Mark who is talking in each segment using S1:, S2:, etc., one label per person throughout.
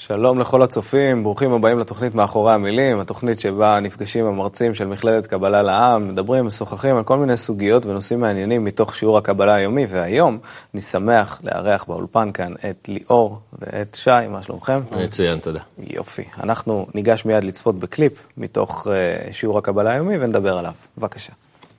S1: שלום לכל הצופים, ברוכים הבאים לתוכנית מאחורי המילים, התוכנית שבה נפגשים המרצים של מכללת קבלה לעם, מדברים, משוחחים על כל מיני סוגיות ונושאים מעניינים מתוך שיעור הקבלה היומי, והיום אני שמח לארח באולפן כאן את ליאור ואת שי, מה שלומכם?
S2: מצוין, תודה.
S1: יופי, אנחנו ניגש מיד לצפות בקליפ מתוך שיעור הקבלה היומי ונדבר עליו, בבקשה.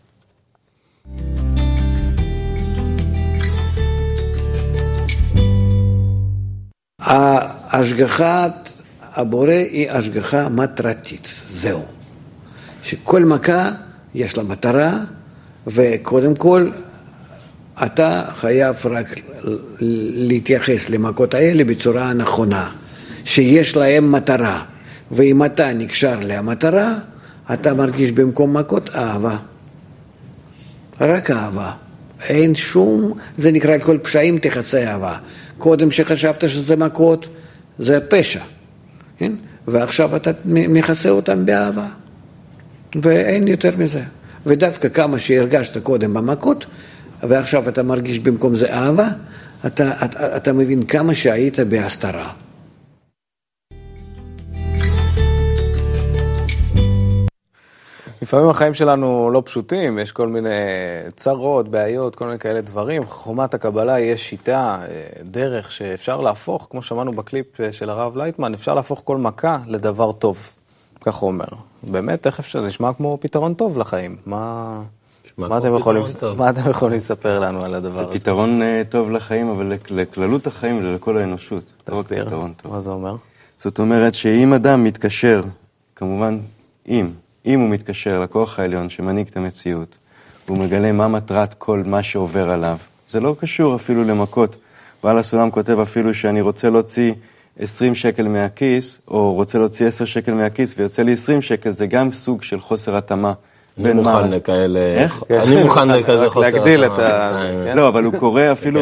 S3: השגחת הבורא היא השגחה מטרתית, זהו. שכל מכה יש לה מטרה, וקודם כל אתה חייב רק להתייחס למכות האלה בצורה נכונה, שיש להם מטרה, ואם אתה נקשר למטרה, אתה מרגיש במקום מכות אהבה. רק אהבה. אין שום, זה נקרא כל פשעים תחסי אהבה. קודם שחשבת שזה מכות, זה פשע. כן? ועכשיו אתה מכסה אותם באהבה. ואין יותר מזה. ודווקא כמה שהרגשת קודם במכות, ועכשיו אתה מרגיש במקום זה אהבה, אתה מבין כמה שהיית בהסתרה.
S1: לפעמים החיים שלנו לא פשוטים, יש כל מיני צרות, בעיות, כל מיני כאלה דברים. חוכמת הקבלה יש שיטה, דרך שאפשר להפוך, כמו שמענו בקליפ של הרב לייטמן, אפשר להפוך כל מכה לדבר טוב, כך הוא אומר. באמת, איך אפשר? זה נשמע כמו פתרון טוב לחיים. מה אתם יכולים לספר לנו על הדבר הזה?
S4: זה פתרון טוב לחיים, אבל לכללות החיים ולכל האנושות.
S1: תסביר, מה זה אומר?
S4: זאת אומרת שאם אדם מתקשר, כמובן אם הוא מתקשר לכוח העליון שמנהיג את המציאות, הוא מגלה מה מטרת כל מה שעובר עליו. זה לא קשור אפילו למכות. בעל הסולם כותב אפילו שאני רוצה להוציא 20 שקל מהכיס, או רוצה להוציא 10 שקל מהכיס, ויוצא לי 20 שקל, זה גם סוג של חוסר התאמה.
S2: אני מוכן לכאלה... איך? אני מוכן לכזה חוסר התאמה.
S4: לא, אבל הוא קורא אפילו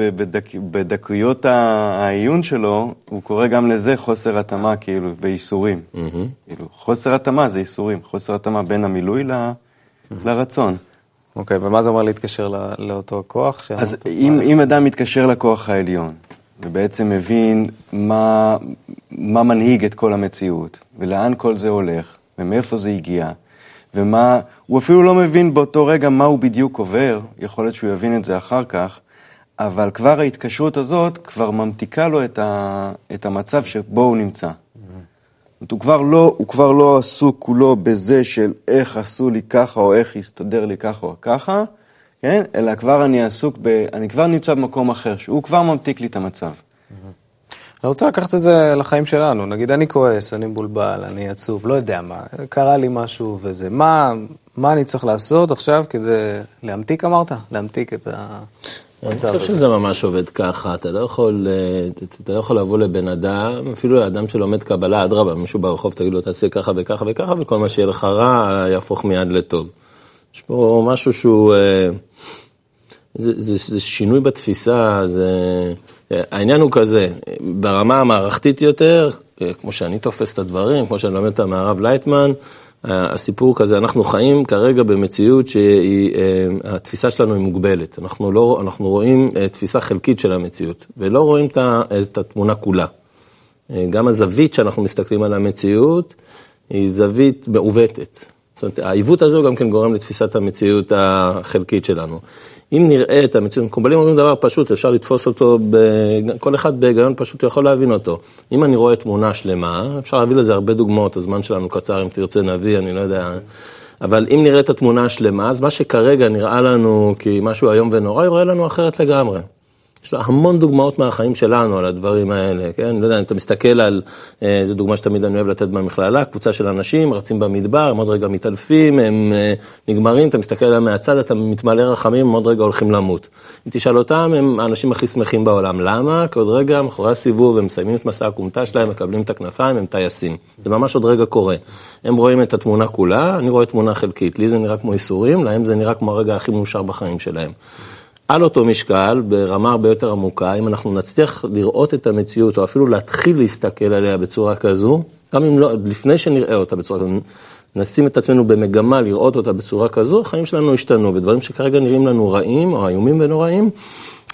S4: בדקויות העיון שלו, הוא קורא גם לזה חוסר התאמה, כאילו, באיסורים. חוסר התאמה זה איסורים, חוסר התאמה בין המילוי לרצון.
S1: אוקיי, ומה זה אומר להתקשר לאותו כוח?
S4: אז אם אדם מתקשר לכוח העליון, ובעצם מבין מה מנהיג את כל המציאות, ולאן כל זה הולך, ומאיפה זה הגיע, ומה, הוא אפילו לא מבין באותו רגע מה הוא בדיוק עובר, יכול להיות שהוא יבין את זה אחר כך, אבל כבר ההתקשרות הזאת כבר ממתיקה לו את המצב שבו הוא נמצא. הוא כבר לא עסוק כולו בזה של איך עשו לי ככה, או איך יסתדר לי ככה או ככה, כן? אלא כבר אני כבר נמצא במקום אחר, שהוא כבר ממתיק לי את המצב.
S1: אני רוצה לקחת את זה לחיים שלנו, נגיד אני כועס, אני מבולבל, אני עצוב, לא יודע מה, קרה לי משהו וזה, מה אני צריך לעשות עכשיו כדי להמתיק, אמרת? להמתיק את המצב הזה.
S2: אני חושב שזה ממש עובד ככה, אתה לא יכול לבוא לבן אדם, אפילו לאדם שלומד קבלה, אדרבה, מישהו ברחוב תגיד לו, תעשה ככה וככה וככה, וכל מה שיהיה לך רע יהפוך מיד לטוב. יש פה משהו שהוא, זה שינוי בתפיסה, העניין הוא כזה, ברמה המערכתית יותר, כמו שאני תופס את הדברים, כמו שאני לומד את מהרב לייטמן, הסיפור כזה, אנחנו חיים כרגע במציאות שהתפיסה שלנו היא מוגבלת. אנחנו רואים תפיסה חלקית של המציאות, ולא רואים את התמונה כולה. גם הזווית שאנחנו מסתכלים על המציאות, היא זווית מעוותת. זאת אומרת, העיוות הזה גם כן גורם לתפיסת המציאות החלקית שלנו. אם נראה את המציאות, מקובלים אומרים דבר פשוט, אפשר לתפוס אותו, כל אחד בהיגיון פשוט יכול להבין אותו. אם אני רואה תמונה שלמה, אפשר להביא לזה הרבה דוגמאות, הזמן שלנו קצר, אם תרצה נביא, אני לא יודע. אבל אם נראה את התמונה השלמה, אז מה שכרגע נראה לנו כמשהו היום ונורא, יראה לנו אחרת לגמרי. יש לה המון דוגמאות מהחיים שלנו על הדברים האלה, כן? אני לא יודע, אתה מסתכל על, זו דוגמה שתמיד אני אוהב לתת במכללה, קבוצה של אנשים, רצים במדבר, הם עוד רגע מתעלפים, הם נגמרים, אתה מסתכל עליהם מהצד, אתה מתמלא רחמים, הם עוד רגע הולכים למות. אם תשאל אותם, הם האנשים הכי שמחים בעולם. למה? כי עוד רגע, מאחורי הסיבוב, הם מסיימים את מסע הקומתה שלהם, מקבלים את הכנפיים, הם טייסים. זה ממש עוד רגע קורה. הם רואים את התמונה כולה, אני רואה תמונה חלקית. לי זה נראה כמו איסורים, להם זה נראה כמו הרגע הכי מאושר בחיים שלהם. על אותו משקל, ברמה הרבה יותר עמוקה, אם אנחנו נצליח לראות את המציאות, או אפילו להתחיל להסתכל עליה בצורה כזו, גם אם לא, לפני שנראה אותה בצורה כזו, נשים את עצמנו במגמה לראות אותה בצורה כזו, החיים שלנו השתנו, ודברים שכרגע נראים לנו רעים, או איומים ונוראים,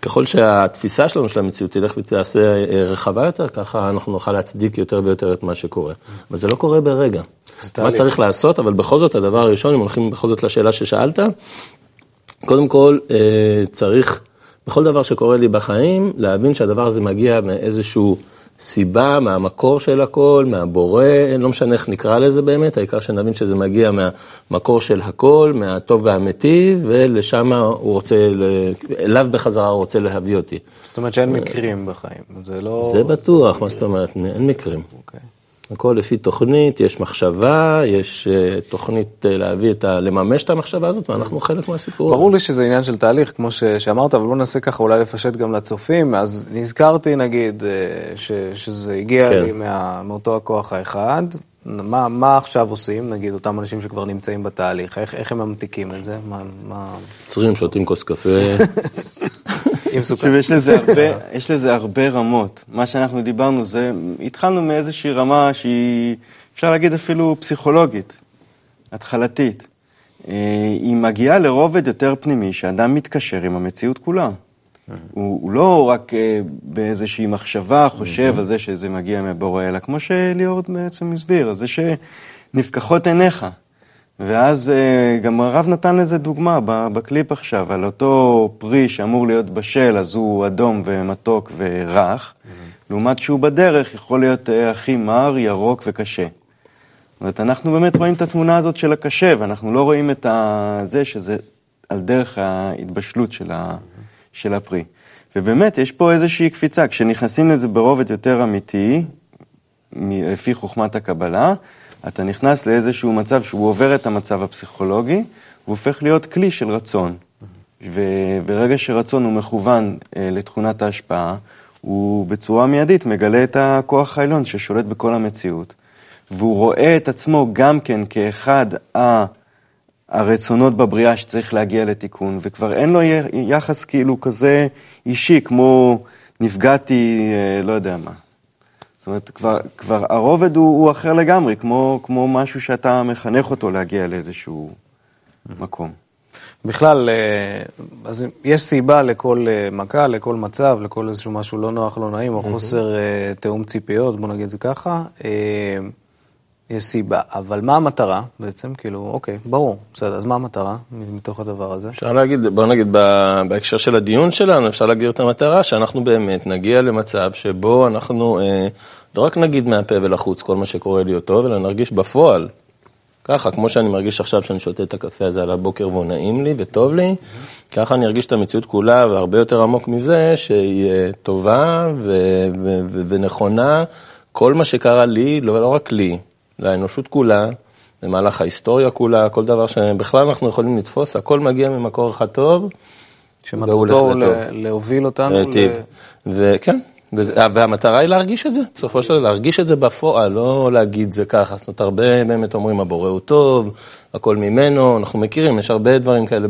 S2: ככל שהתפיסה שלנו של המציאות תלך ותעשה רחבה יותר, ככה אנחנו נוכל להצדיק יותר ויותר את מה שקורה. אבל זה לא קורה ברגע. מה צריך לעשות? אבל בכל זאת, הדבר הראשון, אם הולכים בכל זאת לשאלה ששאלת, קודם כל צריך, בכל דבר שקורה לי בחיים, להבין שהדבר הזה מגיע מאיזשהו סיבה, מהמקור של הכל, מהבורא, לא משנה איך נקרא לזה באמת, העיקר שנבין שזה מגיע מהמקור של הכל, מהטוב והאמיתי, ולשם הוא רוצה, אליו בחזרה הוא רוצה להביא אותי.
S1: זאת אומרת שאין מקרים בחיים, זה לא...
S2: זה בטוח, מה זאת אומרת, אין מקרים.
S1: אוקיי.
S2: הכל לפי תוכנית, יש מחשבה, יש תוכנית לממש את המחשבה הזאת, ואנחנו חלק מהסיפור הזה.
S1: ברור לי שזה עניין של תהליך, כמו שאמרת, אבל בוא נעשה ככה, אולי לפשט גם לצופים, אז נזכרתי נגיד שזה הגיע לי מאותו הכוח האחד, מה עכשיו עושים, נגיד, אותם אנשים שכבר נמצאים בתהליך, איך הם ממתיקים את זה?
S2: צריכים, שותים כוס קפה.
S4: יש לזה הרבה רמות. מה שאנחנו דיברנו זה, התחלנו מאיזושהי רמה שהיא, אפשר להגיד אפילו פסיכולוגית, התחלתית. היא מגיעה לרובד יותר פנימי, שאדם מתקשר עם המציאות כולה. הוא לא רק באיזושהי מחשבה חושב על זה שזה מגיע מבורא, אלא כמו שליאור בעצם הסביר, על זה שנפקחות עיניך. ואז גם הרב נתן לזה דוגמה בקליפ עכשיו, על אותו פרי שאמור להיות בשל, אז הוא אדום ומתוק ורך, לעומת שהוא בדרך יכול להיות הכי מר, ירוק וקשה. זאת אומרת, אנחנו באמת רואים את התמונה הזאת של הקשה, ואנחנו לא רואים את זה שזה על דרך ההתבשלות של הפרי. ובאמת, יש פה איזושהי קפיצה, כשנכנסים לזה ברובד יותר אמיתי, לפי חוכמת הקבלה, אתה נכנס לאיזשהו מצב שהוא עובר את המצב הפסיכולוגי, והוא הופך להיות כלי של רצון. וברגע שרצון הוא מכוון לתכונת ההשפעה, הוא בצורה מיידית מגלה את הכוח העליון ששולט בכל המציאות. והוא רואה את עצמו גם כן כאחד הרצונות בבריאה שצריך להגיע לתיקון, וכבר אין לו יחס כאילו כזה אישי, כמו נפגעתי, לא יודע מה. זאת אומרת, כבר הרובד הוא אחר לגמרי, כמו משהו שאתה מחנך אותו להגיע לאיזשהו מקום.
S1: בכלל, אז יש סיבה לכל מכה, לכל מצב, לכל איזשהו משהו לא נוח, לא נעים, או חוסר תאום ציפיות, בוא נגיד זה ככה. יש סיבה, אבל מה המטרה בעצם? כאילו, אוקיי, ברור, בסדר, אז מה המטרה מתוך הדבר הזה?
S2: אפשר להגיד, בוא נגיד, בהקשר של הדיון שלנו, אפשר להגדיר את המטרה, שאנחנו באמת נגיע למצב שבו אנחנו לא רק נגיד מהפה ולחוץ כל מה שקורה לי טוב, אלא נרגיש בפועל. ככה, כמו שאני מרגיש עכשיו שאני שותה את הקפה הזה על הבוקר והוא נעים לי וטוב לי, ככה אני ארגיש את המציאות כולה והרבה יותר עמוק מזה, שהיא טובה ונכונה, כל מה שקרה לי, לא רק לי, לאנושות כולה, במהלך ההיסטוריה כולה, כל דבר שבכלל אנחנו יכולים לתפוס, הכל מגיע ממקור אחד טוב,
S1: שמטרתו להוביל אותנו.
S2: וכן, והמטרה היא להרגיש את זה, בסופו של דבר, להרגיש את זה בפועל, לא להגיד זה ככה, זאת אומרת, הרבה באמת אומרים, הבורא הוא טוב, הכל ממנו, אנחנו מכירים, יש הרבה דברים כאלה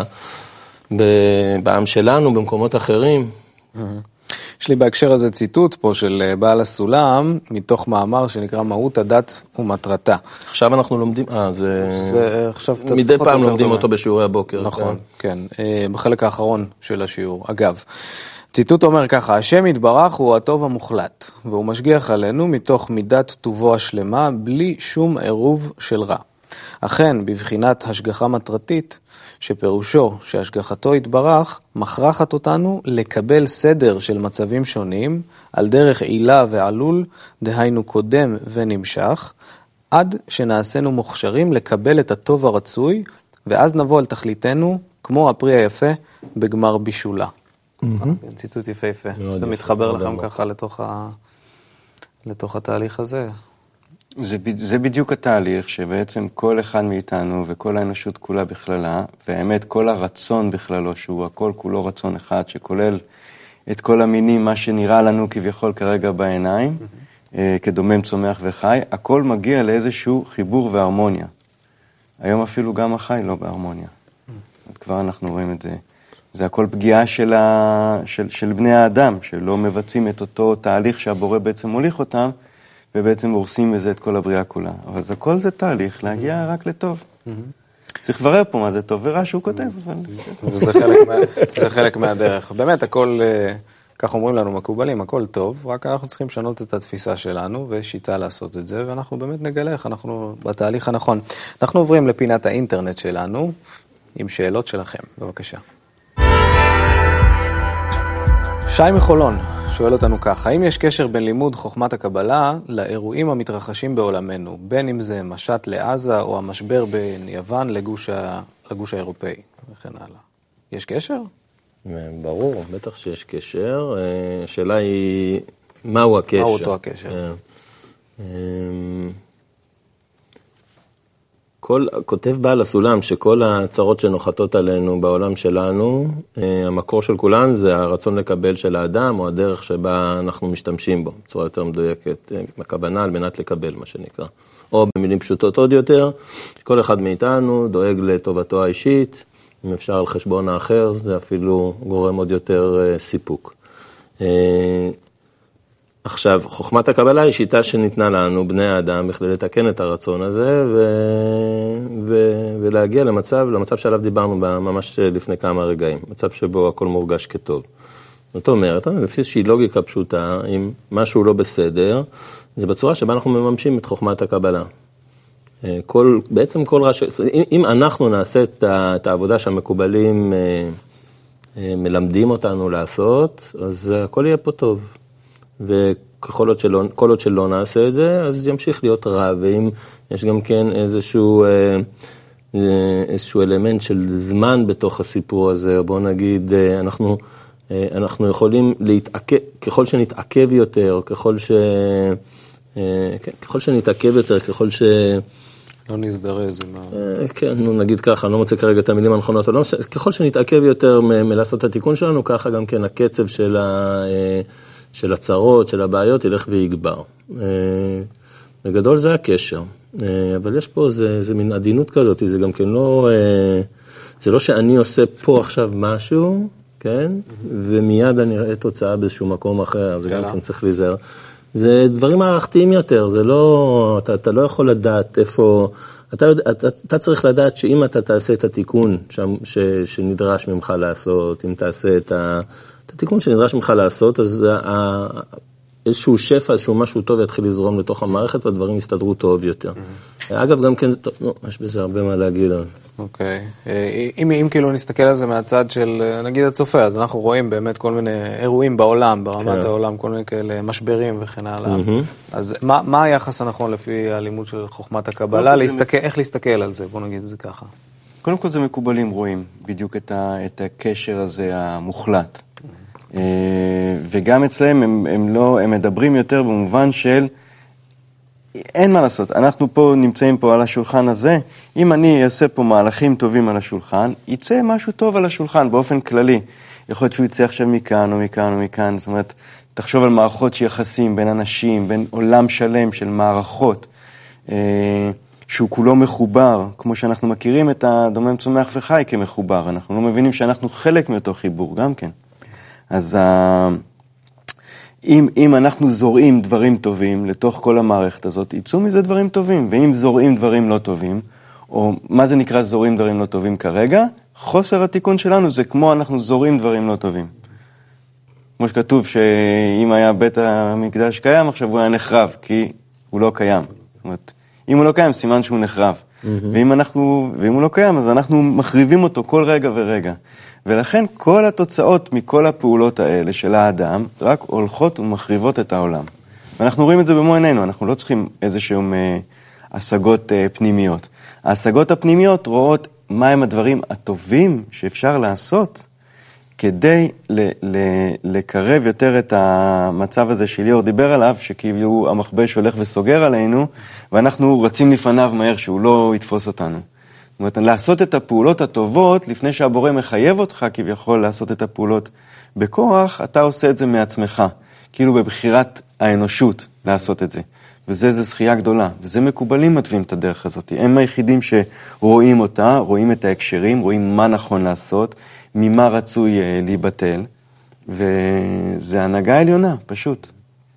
S2: בעם שלנו, במקומות אחרים.
S1: יש לי בהקשר הזה ציטוט פה של בעל הסולם, מתוך מאמר שנקרא מהות הדת ומטרתה.
S2: עכשיו אנחנו לומדים, זה עכשיו קצת מדי פעם לומדים אותו בשיעורי הבוקר.
S1: נכון, כן, בחלק האחרון של השיעור. אגב, ציטוט אומר ככה, השם יתברך הוא הטוב המוחלט, והוא משגיח עלינו מתוך מידת טובו השלמה, בלי שום עירוב של רע. אכן, בבחינת השגחה מטרתית, שפירושו שהשגחתו יתברך, מכרחת אותנו לקבל סדר של מצבים שונים, על דרך עילה ועלול, דהיינו קודם ונמשך, עד שנעשינו מוכשרים לקבל את הטוב הרצוי, ואז נבוא על תכליתנו, כמו הפרי היפה, בגמר בישולה. ציטוט יפה יפה. זה מתחבר לכם ככה לתוך התהליך הזה.
S4: זה בדיוק התהליך שבעצם כל אחד מאיתנו וכל האנושות כולה בכללה, והאמת כל הרצון בכללו, שהוא הכל כולו רצון אחד, שכולל את כל המינים, מה שנראה לנו כביכול כרגע בעיניים, כדומם צומח וחי, הכל מגיע לאיזשהו חיבור והרמוניה. היום אפילו גם החי לא בהרמוניה. כבר אנחנו רואים את זה. זה הכל פגיעה של בני האדם, שלא מבצעים את אותו תהליך שהבורא בעצם מוליך אותם, ובעצם הורסים בזה את כל הבריאה כולה. אבל זה כל זה תהליך להגיע רק לטוב. צריך לברר פה מה זה טוב ורע שהוא כותב.
S1: זה חלק מהדרך. באמת, הכל, כך אומרים לנו מקובלים, הכל טוב, רק אנחנו צריכים לשנות את התפיסה שלנו, ושיטה לעשות את זה, ואנחנו באמת נגלה איך אנחנו בתהליך הנכון. אנחנו עוברים לפינת האינטרנט שלנו, עם שאלות שלכם. בבקשה. שי מחולון שואל אותנו כך, האם יש קשר בין לימוד חוכמת הקבלה לאירועים המתרחשים בעולמנו, בין אם זה משט לעזה או המשבר בין יוון לגוש האירופאי וכן הלאה? יש קשר?
S2: ברור, בטח שיש קשר. השאלה היא, מהו הקשר?
S1: מהו אותו הקשר?
S2: כותב בעל הסולם שכל הצרות שנוחתות עלינו בעולם שלנו, המקור של כולן זה הרצון לקבל של האדם, או הדרך שבה אנחנו משתמשים בו, בצורה יותר מדויקת, הכוונה על מנת לקבל, מה שנקרא. או במילים פשוטות עוד יותר, כל אחד מאיתנו דואג לטובתו האישית, אם אפשר על חשבון האחר, זה אפילו גורם עוד יותר סיפוק. עכשיו, חוכמת הקבלה היא שיטה שניתנה לנו, בני האדם, בכדי לתקן את הרצון הזה, ולהגיע למצב שעליו דיברנו ממש לפני כמה רגעים, מצב שבו הכל מורגש כטוב. זאת אומרת, לפי איזושהי לוגיקה פשוטה, אם משהו לא בסדר, זה בצורה שבה אנחנו מממשים את חוכמת הקבלה. בעצם כל רעש, אם אנחנו נעשה את העבודה שהמקובלים מלמדים אותנו לעשות, אז הכל יהיה פה טוב. וכל עוד שלא נעשה את זה, אז ימשיך להיות רע, ואם יש גם כן איזשהו אלמנט של זמן בתוך הסיפור הזה, בוא נגיד, אנחנו יכולים להתעכב, ככל שנתעכב יותר, ככל שנתעכב יותר, ככל
S1: לא נזדרז.
S2: כן, נגיד ככה, אני לא מוצא כרגע את המילים הנכונות, ככל שנתעכב יותר מלעשות את התיקון שלנו, ככה גם כן הקצב של הצרות, של הבעיות, ילך ויגבר. בגדול זה הקשר. אבל יש פה, זה מין עדינות כזאת, זה גם כן לא, זה לא שאני עושה פה עכשיו משהו, כן? ומיד אני רואה תוצאה באיזשהו מקום אחר, זה גם כן צריך להיזהר. זה דברים מערכתיים יותר, זה לא, אתה לא יכול לדעת איפה, אתה צריך לדעת שאם אתה תעשה את התיקון שנדרש ממך לעשות, אם תעשה את התיקון שנדרש ממך לעשות, אז איזשהו שפע, איזשהו משהו טוב יתחיל לזרום לתוך המערכת, והדברים יסתדרו טוב יותר. אגב, גם כן, יש בזה הרבה מה להגיד.
S1: אוקיי. אם כאילו נסתכל על זה מהצד של, נגיד הצופה, אז אנחנו רואים באמת כל מיני אירועים בעולם, ברמת העולם, כל מיני כאלה משברים וכן הלאה. אז מה היחס הנכון לפי הלימוד של חוכמת הקבלה? איך להסתכל על זה? בוא נגיד את זה ככה.
S4: קודם כל זה מקובלים רואים בדיוק את הקשר הזה המוחלט. וגם אצלהם הם מדברים יותר במובן של אין מה לעשות, אנחנו פה נמצאים פה על השולחן הזה, אם אני אעשה פה מהלכים טובים על השולחן, יצא משהו טוב על השולחן באופן כללי. יכול להיות שהוא יצא עכשיו מכאן או מכאן או מכאן, זאת אומרת, תחשוב על מערכות שיחסים בין אנשים, בין עולם שלם של מערכות, שהוא כולו מחובר, כמו שאנחנו מכירים את הדומם צומח וחי כמחובר, אנחנו לא מבינים שאנחנו חלק מאותו חיבור גם כן. אז אם אנחנו זורעים דברים טובים לתוך כל המערכת הזאת, יצאו מזה דברים טובים, ואם זורעים דברים לא טובים, או מה זה נקרא זורעים דברים לא טובים כרגע, חוסר התיקון שלנו זה כמו אנחנו זורעים דברים לא טובים. כמו שכתוב שאם היה בית המקדש קיים, עכשיו הוא היה נחרב, כי הוא לא קיים. זאת אומרת, אם הוא לא קיים, סימן שהוא נחרב. ואם הוא לא קיים, אז אנחנו מחריבים אותו כל רגע ורגע. ולכן כל התוצאות מכל הפעולות האלה של האדם רק הולכות ומחריבות את העולם. ואנחנו רואים את זה במו עינינו, אנחנו לא צריכים איזשהם השגות פנימיות. ההשגות הפנימיות רואות מהם הדברים הטובים שאפשר לעשות כדי לקרב יותר את המצב הזה שליאור דיבר עליו, שכאילו המכבש הולך וסוגר עלינו, ואנחנו רצים לפניו מהר שהוא לא יתפוס אותנו. זאת אומרת, לעשות את הפעולות הטובות, לפני שהבורא מחייב אותך כביכול לעשות את הפעולות בכוח, אתה עושה את זה מעצמך, כאילו בבחירת האנושות לעשות את זה. וזה זכייה גדולה, וזה מקובלים מטבים את הדרך הזאת. הם היחידים שרואים אותה, רואים את ההקשרים, רואים מה נכון לעשות, ממה רצוי להיבטל, וזה הנהגה עליונה, פשוט.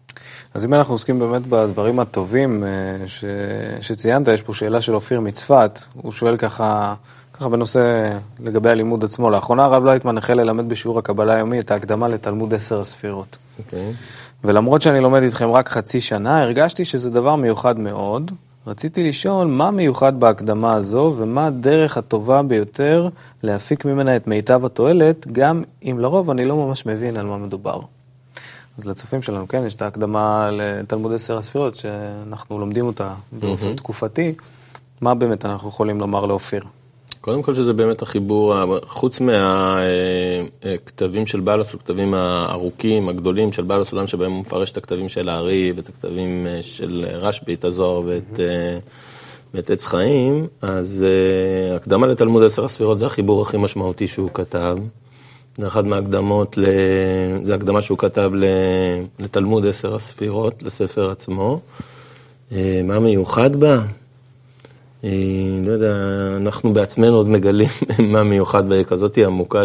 S1: אז אם אנחנו עוסקים באמת בדברים הטובים שציינת, יש פה שאלה של אופיר מצפת, הוא שואל ככה בנושא לגבי הלימוד עצמו. לאחרונה הרב לייטמן החל ללמד בשיעור הקבלה היומי את ההקדמה לתלמוד 10 הספירות. ולמרות שאני לומד איתכם רק חצי שנה, הרגשתי שזה דבר מיוחד מאוד. רציתי לשאול מה מיוחד בהקדמה הזו, ומה הדרך הטובה ביותר להפיק ממנה את מיטב התועלת, גם אם לרוב אני לא ממש מבין על מה מדובר. אז לצופים שלנו, כן, יש את ההקדמה לתלמוד 10 הספירות, שאנחנו לומדים אותה באופן תקופתי. מה באמת אנחנו יכולים לומר לאופיר?
S2: קודם כל שזה באמת החיבור, חוץ מהכתבים של בעל הסולם, הכתבים הארוכים, הגדולים של בעל הסולם, שבהם הוא מפרש את הכתבים של הארי, ואת הכתבים של רשב"י, את הזוהר ואת עץ חיים, אז הקדמה לתלמוד 10 הספירות זה החיבור הכי משמעותי שהוא כתב. זה אחד מההקדמות, זה הקדמה שהוא כתב לתלמוד 10 הספירות, לספר עצמו. מה מיוחד בה? לא יודע, אנחנו בעצמנו עוד מגלים מה מיוחד בכזאת עמוקה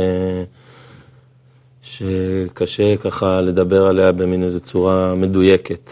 S2: שקשה ככה לדבר עליה במין איזו צורה מדויקת.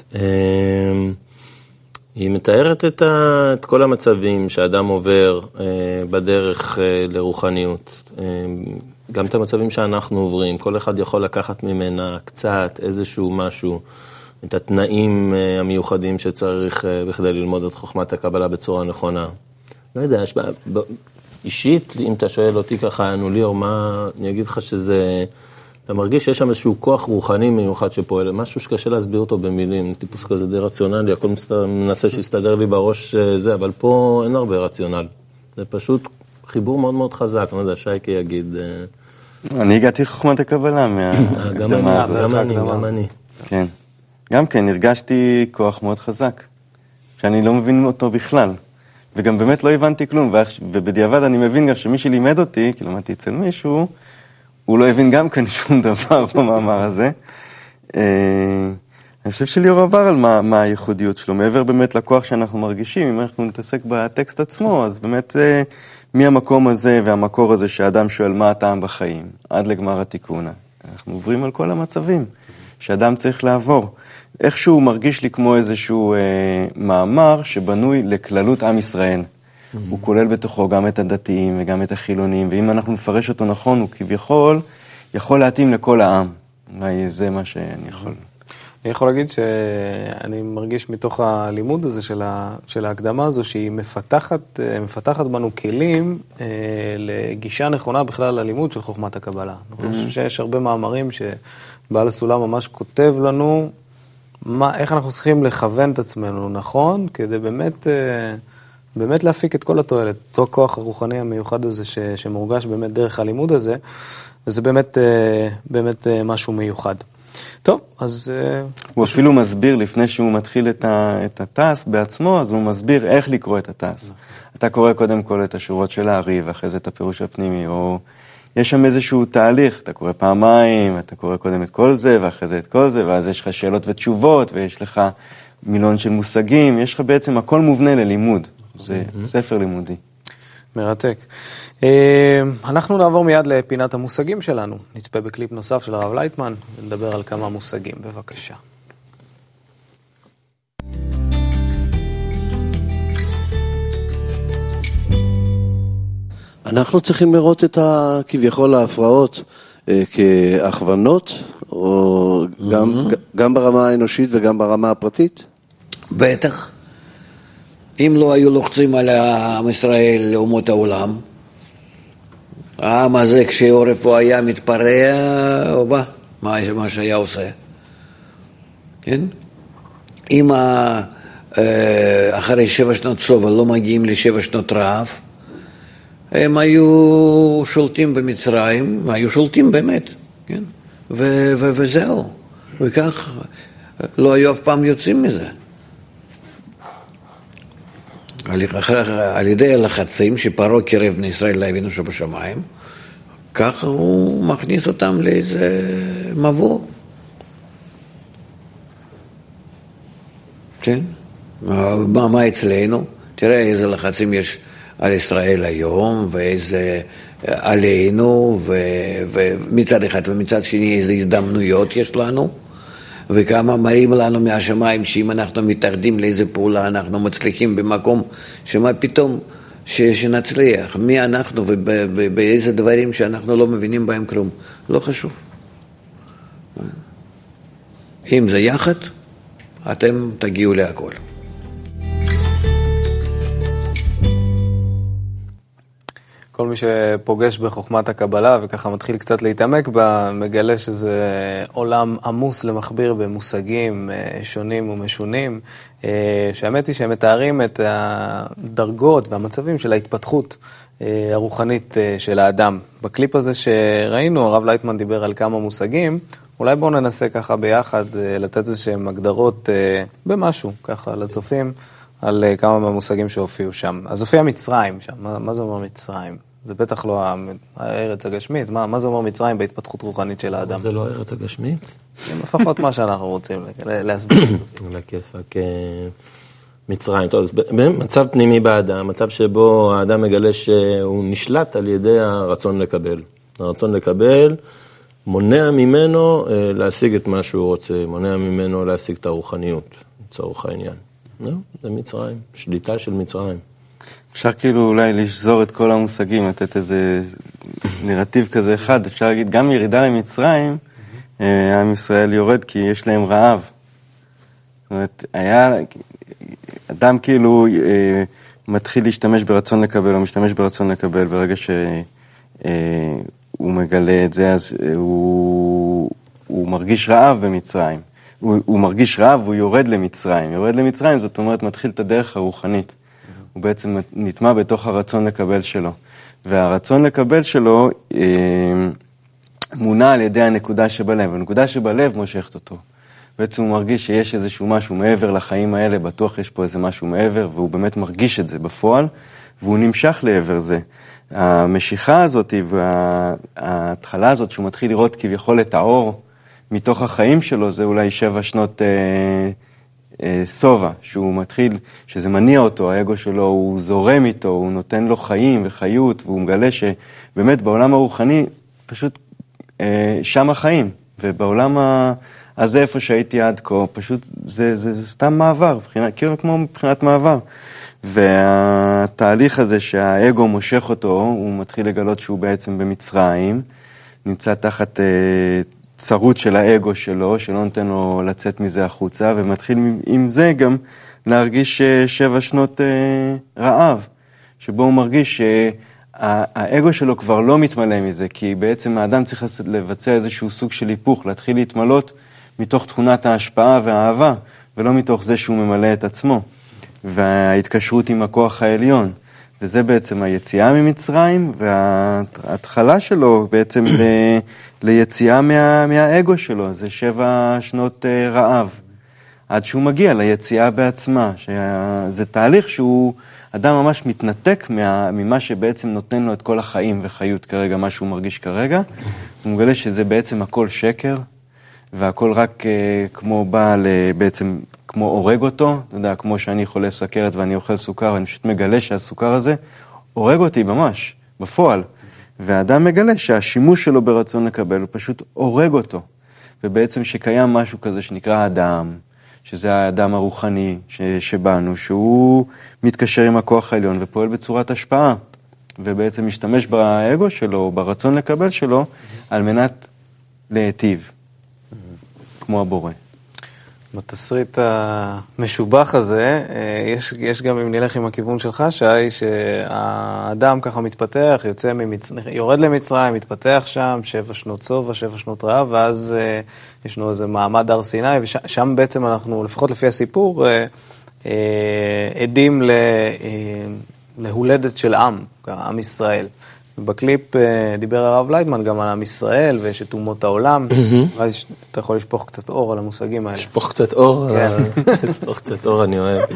S2: היא מתארת את כל המצבים שאדם עובר בדרך לרוחניות. גם את המצבים שאנחנו עוברים, כל אחד יכול לקחת ממנה קצת, איזשהו משהו, את התנאים המיוחדים שצריך בכדי ללמוד את חוכמת הקבלה בצורה נכונה. לא יודע, אישית, אם אתה שואל אותי ככה, ליאור, מה, אני אגיד לך שזה, אתה מרגיש שיש שם איזשהו כוח רוחני מיוחד שפועל, משהו שקשה להסביר אותו במילים, טיפוס כזה די רציונלי, הכל מנסה שיסתדר לי בראש זה, אבל פה אין הרבה רציונל. זה פשוט חיבור מאוד מאוד חזק, אני לא יודע, שייקי יגיד.
S4: אני הגעתי חוכמת הקבלה מההקדמה הזאת.
S2: גם אני.
S4: כן. גם כן, הרגשתי כוח מאוד חזק, שאני לא מבין אותו בכלל, וגם באמת לא הבנתי כלום, ובדיעבד אני מבין גם שמי שלימד אותי, כי למדתי אצל מישהו, הוא לא הבין גם כאן שום דבר במאמר הזה. אני חושב שליאור עבר על מה הייחודיות שלו, מעבר באמת לכוח שאנחנו מרגישים, אם אנחנו נתעסק בטקסט עצמו, אז באמת מהמקום הזה והמקור הזה שאדם שואל מה הטעם בחיים, עד לגמר התיקון. אנחנו עוברים על כל המצבים שאדם צריך לעבור. איכשהו מרגיש לי כמו איזשהו מאמר שבנוי לכללות עם ישראל. הוא כולל בתוכו גם את הדתיים וגם את החילונים, ואם אנחנו נפרש אותו נכון, הוא כביכול יכול להתאים לכל העם. זה מה שאני יכול.
S1: אני יכול להגיד שאני מרגיש מתוך הלימוד הזה של ההקדמה הזו, שהיא מפתחת בנו כלים לגישה נכונה בכלל ללימוד של חוכמת הקבלה. אני חושב שיש הרבה מאמרים שבעל הסולם ממש כותב לנו איך אנחנו צריכים לכוון את עצמנו נכון, כדי באמת להפיק את כל התועלת, אותו כוח הרוחני המיוחד הזה שמורגש באמת דרך הלימוד הזה, וזה באמת משהו מיוחד. טוב, אז
S4: הוא אפילו מסביר לפני שהוא מתחיל את הטס בעצמו, אז הוא מסביר איך לקרוא את הטס. אתה קורא קודם כל את השורות של הארי, ואחרי זה את הפירוש הפנימי, או יש שם איזשהו תהליך, אתה קורא פעמיים, אתה קורא קודם את כל זה, ואחרי זה את כל זה, ואז יש לך שאלות ותשובות, ויש לך מילון של מושגים, יש לך בעצם הכל מובנה ללימוד. זה ספר לימודי.
S1: מרתק. אנחנו נעבור מיד לפינת המושגים שלנו. נצפה בקליפ נוסף של הרב לייטמן, ונדבר על כמה מושגים. בבקשה.
S5: אנחנו צריכים לראות את כביכול ההפרעות כהכוונות, או גם ברמה האנושית וגם ברמה הפרטית?
S3: בטח. אם לא היו לוחצים על עם ישראל לאומות העולם, העם הזה כשעורף הוא היה מתפרע, או בא, מה שהיה עושה. כן? אם אחרי 7 שנות סובל לא מגיעים ל7 שנות רעב, הם היו שולטים במצרים, היו שולטים באמת, כן? וזהו. וכך לא היו אף פעם יוצאים מזה. על ידי הלחצים שפרעה קירב בני ישראל לאבינו שבשמיים, ככה הוא מכניס אותם לאיזה מבוא. כן? מה אצלנו? תראה איזה לחצים יש על ישראל היום, ואיזה עלינו, ומצד אחד ומצד שני איזה הזדמנויות יש לנו, וכמה מראים לנו מהשמיים שאם אנחנו מתאחדים לאיזה פעולה, אנחנו מצליחים במקום שמה פתאום שנצליח, מי אנחנו ובאיזה דברים שאנחנו לא מבינים בהם כלום, לא חשוב. אם זה יחד, אתם תגיעו להכל.
S1: כל מי שפוגש בחוכמת הקבלה וככה מתחיל קצת להתעמק בה, מגלה שזה עולם עמוס למכביר במושגים שונים ומשונים, שהאמת היא שהם מתארים את הדרגות והמצבים של ההתפתחות הרוחנית של האדם. בקליפ הזה שראינו, הרב לייטמן דיבר על כמה מושגים, אולי בואו ננסה ככה ביחד לתת איזשהם הגדרות במשהו, ככה לצופים, על כמה מהמושגים שהופיעו שם. אז הופיע מצרים שם. מה זה אומר מצרים? זה בטח לא הארץ הגשמית. מה זה אומר מצרים בהתפתחות רוחנית של האדם?
S2: זה לא הארץ הגשמית?
S1: לפחות מה שאנחנו רוצים להסביר את זה.
S2: לכיפק. מצרים. טוב, אז מצב פנימי באדם, מצב שבו האדם מגלה שהוא נשלט על ידי הרצון לקבל. הרצון לקבל מונע ממנו להשיג את מה שהוא רוצה, מונע ממנו להשיג את הרוחניות, לצורך העניין. זה מצרים, שליטה של מצרים.
S4: אפשר כאילו אולי לשזור את כל המושגים, לתת איזה נרטיב כזה אחד. אפשר להגיד, גם ירידה למצרים, עם ישראל יורד כי יש להם רעב. זאת אומרת, היה אדם כאילו מתחיל להשתמש ברצון לקבל, או משתמש ברצון לקבל, ברגע שהוא מגלה את זה, אז הוא מרגיש רעב במצרים. הוא מרגיש רעב והוא יורד למצרים. יורד למצרים, זאת אומרת, מתחיל את הדרך הרוחנית. הוא בעצם נטמע בתוך הרצון לקבל שלו. והרצון לקבל שלו מונע על ידי הנקודה שבלב. הנקודה שבלב מושכת אותו. בעצם הוא מרגיש שיש איזשהו משהו מעבר לחיים האלה, בטוח יש פה איזה משהו מעבר, והוא באמת מרגיש את זה בפועל, והוא נמשך לעבר זה. המשיכה הזאת וההתחלה הזאת, שהוא מתחיל לראות כביכול את האור מתוך החיים שלו, זה אולי 7 שנות סובה, שהוא מתחיל, שזה מניע אותו, האגו שלו, הוא זורם איתו, הוא נותן לו חיים וחיות, והוא מגלה שבאמת בעולם הרוחני, פשוט שם החיים, ובעולם הזה איפה שהייתי עד כה, פשוט זה סתם מעבר, כאילו כמו מבחינת מעבר. והתהליך הזה שהאגו מושך אותו, הוא מתחיל לגלות שהוא בעצם במצרים, נמצא תחת צרות של האגו שלו, שלא נותן לו לצאת מזה החוצה, ומתחיל עם זה גם להרגיש 7 שנות רעב, שבו הוא מרגיש שהאגו שלו כבר לא מתמלא מזה, כי בעצם האדם צריך לבצע איזשהו סוג של היפוך, להתחיל להתמלות מתוך תכונת ההשפעה והאהבה, ולא מתוך זה שהוא ממלא את עצמו, וההתקשרות עם הכוח העליון. וזה בעצם היציאה ממצרים, וההתחלה שלו בעצם ליציאה מהאגו שלו, זה 7 שנות רעב, עד שהוא מגיע ליציאה בעצמה, זה תהליך שהוא, אדם ממש מתנתק ממה שבעצם נותן לו את כל החיים וחיות כרגע, מה שהוא מרגיש כרגע, הוא מגלה שזה בעצם הכל שקר, והכל רק כמו בא בעצם כמו הורג אותו, אתה יודע, כמו שאני חולה סוכרת ואני אוכל סוכר, ואני פשוט מגלה שהסוכר הזה הורג אותי ממש, בפועל. והאדם מגלה שהשימוש שלו ברצון לקבל הוא פשוט הורג אותו. ובעצם שקיים משהו כזה שנקרא האדם, שזה האדם הרוחני שבנו, שהוא מתקשר עם הכוח העליון ופועל בצורת השפעה, ובעצם משתמש באגו שלו, ברצון לקבל שלו, על מנת להיטיב, כמו הבורא.
S1: בתסריט המשובח הזה, יש גם, אם נלך עם הכיוון שלך, שהאדם ככה מתפתח, יורד למצרים, מתפתח שם, 7 שנות סובה, 7 שנות רעב, ואז ישנו איזה מעמד הר סיני, ושם בעצם אנחנו, לפחות לפי הסיפור, עדים להולדת של עם ישראל. בקליפ דיבר הרב לייטמן גם על עם ישראל ויש את אומות העולם. אתה יכול לשפוך קצת אור על המושגים האלה.
S2: לשפוך קצת אור? לשפוך קצת אור, אני אוהב.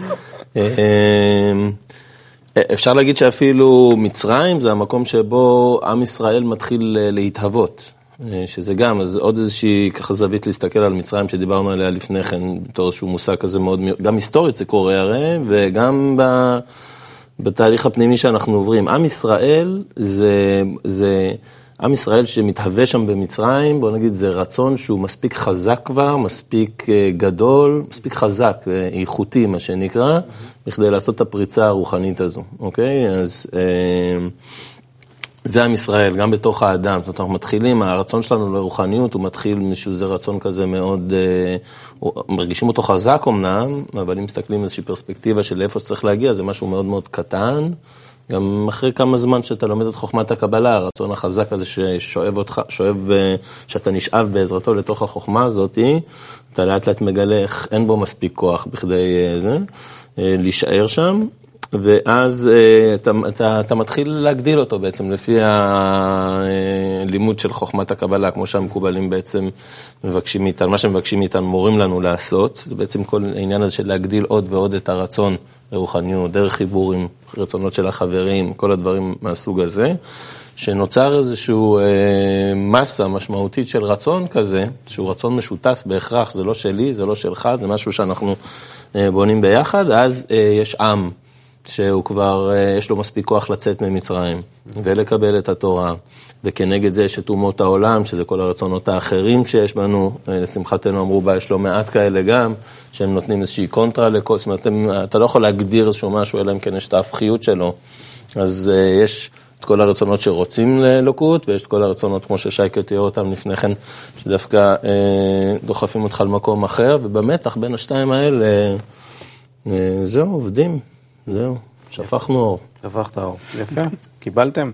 S2: אפשר להגיד שאפילו מצרים זה המקום שבו עם ישראל מתחיל להתהוות. שזה גם, אז עוד איזושהי ככה זווית להסתכל על מצרים שדיברנו עליה לפני כן, בתור איזשהו מושג כזה מאוד, גם היסטורית זה קורה הרי, וגם בתהליך הפנימי שאנחנו עוברים. עם ישראל זה עם ישראל שמתהווה שם במצרים, בוא נגיד, זה רצון שהוא מספיק חזק כבר, מספיק גדול, מספיק חזק, איכותי, מה שנקרא, בכדי לעשות את הפריצה הרוחנית הזו, אוקיי? אז זה עם ישראל, גם בתוך האדם. זאת אומרת, אנחנו מתחילים, הרצון שלנו לרוחניות, הוא מתחיל שזה רצון כזה מאוד, מרגישים אותו חזק אמנם, אבל אם מסתכלים איזושהי פרספקטיבה של איפה שצריך להגיע, זה משהו מאוד מאוד קטן. גם אחרי כמה זמן שאתה לומד את חוכמת הקבלה, הרצון החזק הזה ששואב אותך, שאתה נשאב בעזרתו לתוך החוכמה הזאת, אתה לאט לאט מגלה איך אין בו מספיק כוח בכדי זה, להישאר שם, ואז אתה מתחיל להגדיל אותו בעצם, לפי הלימוד של חוכמת הקבלה, כמו שהמקובלים בעצם מבקשים מאיתנו, מה שמבקשים מאיתנו מורים לנו לעשות, זה בעצם כל העניין הזה של להגדיל עוד ועוד את הרצון לרוחניות, דרך חיבור עם רצונות של החברים, כל הדברים מהסוג הזה, שנוצר איזשהו מסה משמעותית של רצון כזה, שהוא רצון משותף בהכרח, זה לא שלי, זה לא שלך, זה משהו שאנחנו בונים ביחד, אז יש עם שהוא כבר, יש לו מספיק כוח לצאת ממצרים ולקבל את התורה, וכנגד זה יש את אומות העולם, שזה כל הרצונות האחרים שיש בנו, לשמחתנו אמרו בה, יש לו מעט כאלה גם, שהם נותנים איזושהי קונטרה לכל, זאת אומרת, אתה לא יכול להגדיר איזשהו משהו, אלא אם כן יש את ההפכיות שלו, אז יש את כל הרצונות שרוצים ללוקות, ויש את כל הרצונות, כמו ששייקה תיאר אותם לפני כן, שדווקא דוחפים אותך למקום אחר, ובמתח בין השתיים האלה, זהו, עובדים, זהו, שפכנו אור.
S1: שפכת אור, יפה, קיבלתם.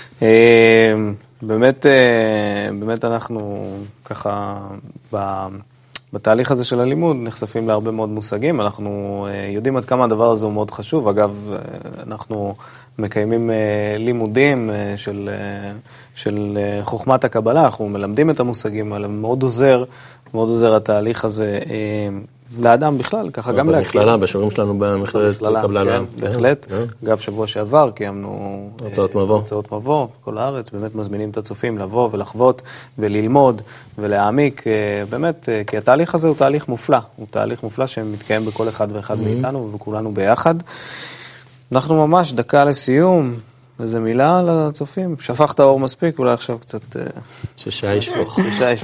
S1: באמת אנחנו ככה בתהליך הזה של הלימוד נחשפים להרבה מאוד מושגים, אנחנו יודעים עד כמה הדבר הזה הוא מאוד חשוב, אגב אנחנו מקיימים לימודים של חוכמת הקבלה, אנחנו מלמדים את המושגים האלה, מאוד עוזר התהליך הזה לאדם בכלל, ככה גם להכיר.
S2: במכללה, בשיעורים שלנו במכללת קבלה.
S1: כן, בהחלט. אגב, שבוע שעבר קיימנו
S2: הרצאות
S1: מבוא, כל הארץ, באמת מזמינים את הצופים לבוא ולחוות וללמוד ולהעמיק, באמת, כי התהליך הזה הוא תהליך מופלא, הוא תהליך מופלא שמתקיים בכל אחד ואחד מאיתנו ובכולנו ביחד. אנחנו ממש דקה לסיום, איזה מילה לצופים, שפכת אור מספיק, אולי עכשיו קצת...
S2: ששעה ישפוך.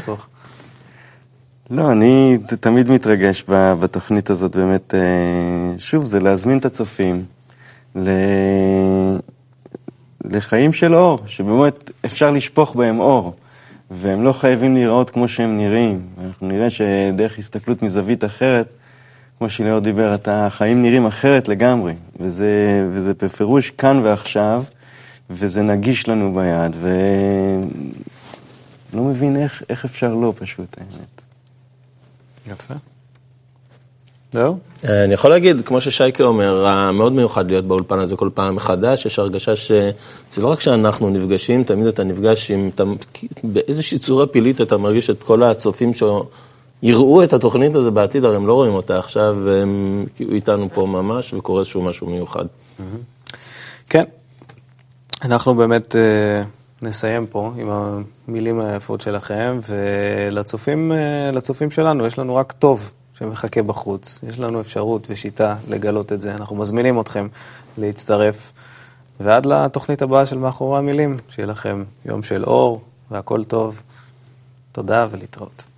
S4: לא, אני תמיד מתרגש בתוכנית הזאת, באמת, שוב, זה להזמין את הצופים לחיים של אור, שבאמת אפשר לשפוך בהם אור, והם לא חייבים להיראות כמו שהם נראים. אנחנו נראה שדרך הסתכלות מזווית אחרת, כמו שליאור דיבר, החיים נראים אחרת לגמרי, וזה בפירוש כאן ועכשיו, וזה נגיש לנו ביד, ולא מבין איך אפשר לא פשוט, האמת.
S1: יפה. זהו?
S2: אני יכול להגיד, כמו ששייקה אומר, מאוד מיוחד להיות באולפן הזה כל פעם מחדש, יש הרגשה שזה לא רק שאנחנו נפגשים, תמיד אתה נפגש עם, באיזושהי צורה פילית אתה מרגיש את כל הצופים שיראו את התוכנית הזה בעתיד, הרי הם לא רואים אותה עכשיו, והם איתנו פה ממש, וקורה איזשהו משהו מיוחד.
S1: כן. אנחנו באמת נסיים פה עם המילים היפות שלכם, ולצופים שלנו יש לנו רק טוב שמחכה בחוץ. יש לנו אפשרות ושיטה לגלות את זה. אנחנו מזמינים אתכם להצטרף, ועד לתוכנית הבאה של מאחורי המילים, שיהיה לכם יום של אור והכל טוב. תודה ולהתראות.